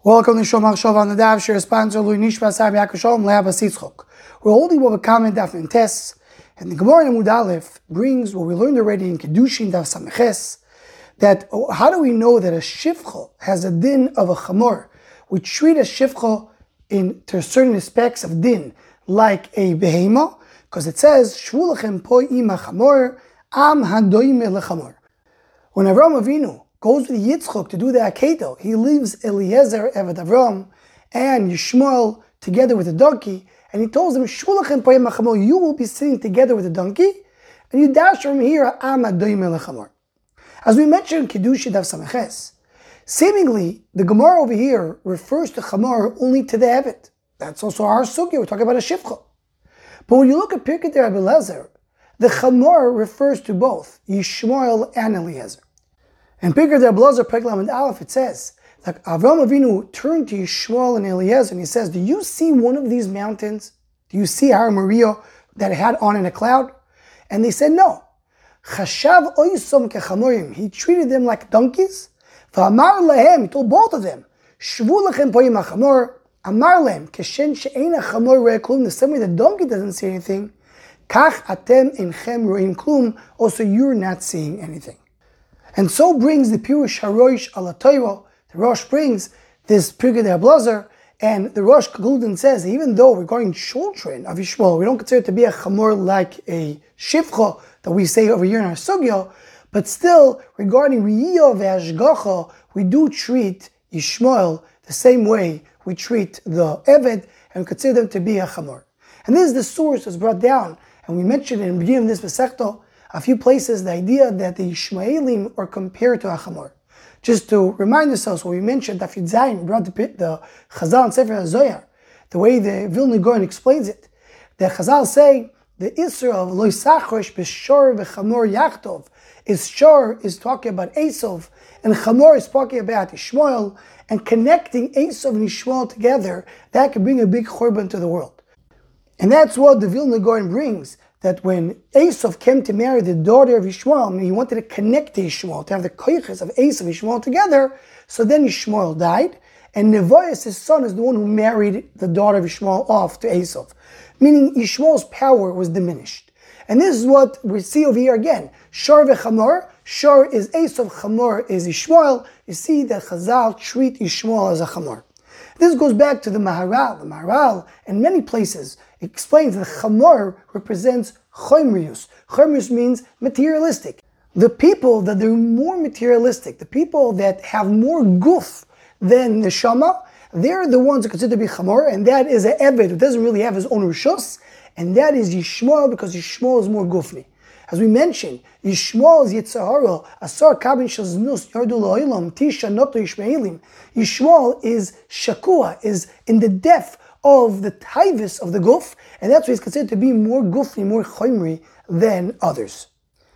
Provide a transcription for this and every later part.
Welcome to Shomar Shov on the Dav Shir sponsor Lui Nishmas Av Yaakov Shalom Le'Abbas Yitzchok. We're holding what we comment Daf and Tes, and the Gemara in Amud Aleph brings what we learned already in Kedushin Daf Sameches, that how do we know that a shivcha has a din of a chamor? We treat a shivcha to certain aspects of din like a behema, because it says Shvu Lachem Po Ima Chamor Am Hadoime LeChamor. When Avraham Avinu goes with Yitzchok to do the Akedah, he leaves Eliezer, Eved Avram, and Yishmael together with the donkey, and he tells them, Shulachem Poyem Achamor, you will be sitting together with the donkey, and you dash from here, Am Adoyim Lechamor. As we mentioned in Kedushin Daf Sameches, seemingly, the Gemara over here refers to Chamor only to the Eved. That's also our sugya, we're talking about a Shivcha. But when you look at Pirkei Rabbi Eliezer, the Chamor refers to both Yishmael and Eliezer. In Pirkei Rabbi Eliezer, Perek Lamed Aleph, it says that Avraham Avinu turned to Yishmael and Eliezer and he says, do you see one of these mountains? Do you see Har Moriah that it had on in a cloud? And they said, no. Chashav oisom kechamorim. He treated them like donkeys. V'amar lehem, he told both of them, Shvu lachem poyim hachamor. Amar lehem, keshen she'ein hachamor ro'eh klum. The same way the donkey doesn't see anything, kach atem inchem ro'im klum. Also, you're not seeing anything. And so brings the Pirush HaRosh Al HaTorah. The Rosh brings this Pirkei Rabbi Eliezer, and the Rosh Gulden says, even though regarding children of Yishmael, we don't consider it to be a chamor like a shivcha that we say over here in our sugya, but still, regarding Riyah ve'Hashgacha, we do treat Yishmael the same way we treat the Eved, and we consider them to be a chamor. And this is the source that's brought down, and we mentioned in the beginning of this Masechta, a few places, the idea that the Ishmaelim are compared to a chamor. Just to remind ourselves, what we mentioned, Daf Yud Zayin brought the Chazal and Sefer HaZohar, the way the Vilna Gaon explains it. The Chazal say, the Isra of Lo Yisachrosh B'Shor V'Chamor Yachtov is Shor is talking about Esav, and Chamor is talking about Ishmael, and connecting Esav and Ishmael together, that can bring a big churban to the world. And that's what the Vilna Gaon brings, that when Esav came to marry the daughter of Yishmael, he wanted to connect to Yishmael, to have the koiches of Esav and Yishmael together, so then Yishmael died, and Nevoias, his son, is the one who married the daughter of Yishmael off to Esav, meaning Yishmael's power was diminished. And this is what we see over here again. Shor v'chamor, Shor is Esav, Chamor is Yishmael. You see that Chazal treat Yishmael as a Chamor. This goes back to the Maharal. The Maharal, in many places, explains that Chamor represents Chomrius. Chomrius means materialistic. The people that are more materialistic, the people that have more guf than the Neshama, they're the ones who consider to be Chamor, and that is an Eved who doesn't really have his own Rishus, and that is Yishmael, because Yishmael is more gufni. As we mentioned, Yishmael is Yitzhahara, Asar Kabin Shaznus, Yardu Lo'ilam, Tisha Noto Yishmaelim. Yishmael is Shakua, is in the depth of the taivus of the guf, and that's why he's considered to be more gufni, more chomri than others.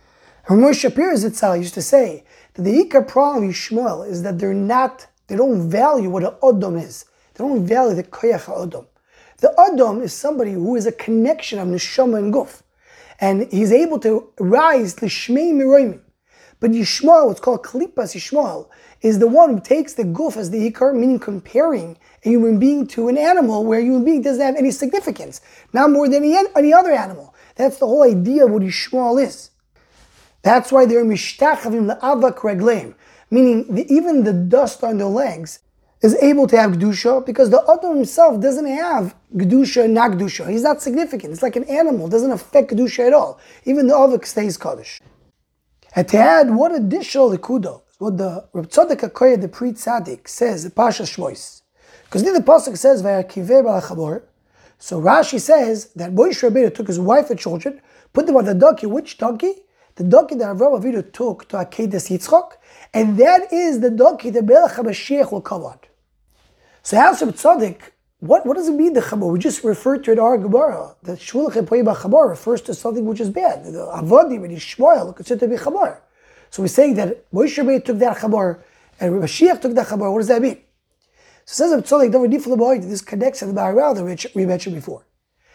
Ramon Shapir Zitzal used to say that the ikar problem of Yishmael is that they don't value what an Adam is. They don't value the koyach Adam. The Adam is somebody who is a connection of neshama and guf. And he's able to rise l'shmei miroimim. But Yishmael, what's called Klipas Yishmael, is the one who takes the guf as the ikar, meaning comparing a human being to an animal where a human being doesn't have any significance, not more than any other animal. That's the whole idea of what Yishmael is. That's why they're mishtachavim la'avak regleim, meaning even the dust on their legs is able to have Kedusha, because the Adam himself doesn't have Kedusha and not Kedusha. He's not significant. It's like an animal. It doesn't affect Kedusha at all. Even the Avik stays Kaddish. And to add what additional Likudo, what the Reb Tzadok HaKoyah, the Pri Tzaddik, says, the Pasha Shmois. Because then the Pasuk says, Vayakiveh balachabor. So Rashi says that Moshe Rabbeinu took his wife and children, put them on the donkey. Which donkey? The donkey that Avraham Avinu took to Akedas Yitzchok, and that is the donkey that Melech HaMashiach will come on. So as Reb Tzaddik, what does it mean, the Chamor? We just referred to it in our Gemara, that Shvulachem Poyim HaChamor refers to something which is bad. The Avodim and Yishmael are considered to be Chamor. So we're saying that Moshe Rabbeinu took that Chamor, and Mashiach took that Chamor. What does that mean? So it says Reb Tzaddik, this connects to the Maharal that we mentioned before.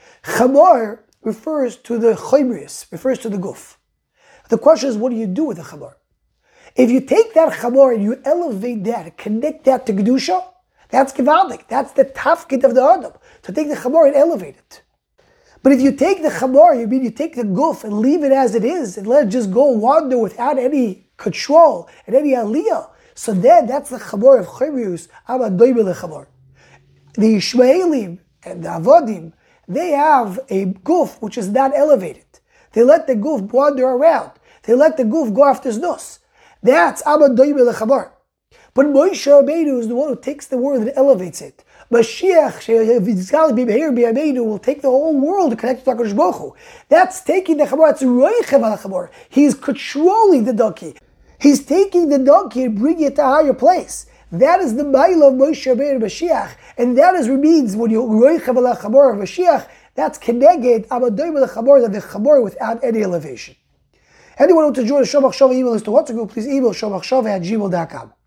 Chamor refers to the Chomrius, refers to the Guf. The question is, what do you do with the Chamor? If you take that Chamor and you elevate that, connect that to Kedusha, That's Givaldik. That's the tafkid of the Adam, to take the Chamor and elevate it. But if you take the Chamor, you take the guf and leave it as it is, and let it just go wander without any control and any aliyah, so then that's the Chamor of Chirius, Abba Doibe Chamor. The Ishmaelim and the Avodim, they have a guf which is not elevated. They let the guf wander around. They let the guf go after znus. That's Abba Doibe Chamor. But Moshe Rabbeinu is the one who takes the word and elevates it. Mashiach will take the whole world to connect to HaKadosh Baruch Hu. That's taking the Chamor. That's Roichev al Chamor. He's controlling the donkey. He's taking the donkey and bringing it to a higher place. That is the Ma'ila of Moshe Rabbeinu Mashiach, and that is what means when you Roichev al Chamor of Mashiach. That's Keneged Abadoim al Chamor, that the Chamor without any elevation. Anyone who wants to join the Shomach Shava email list to what to go, please email shomachshava@gmail.com.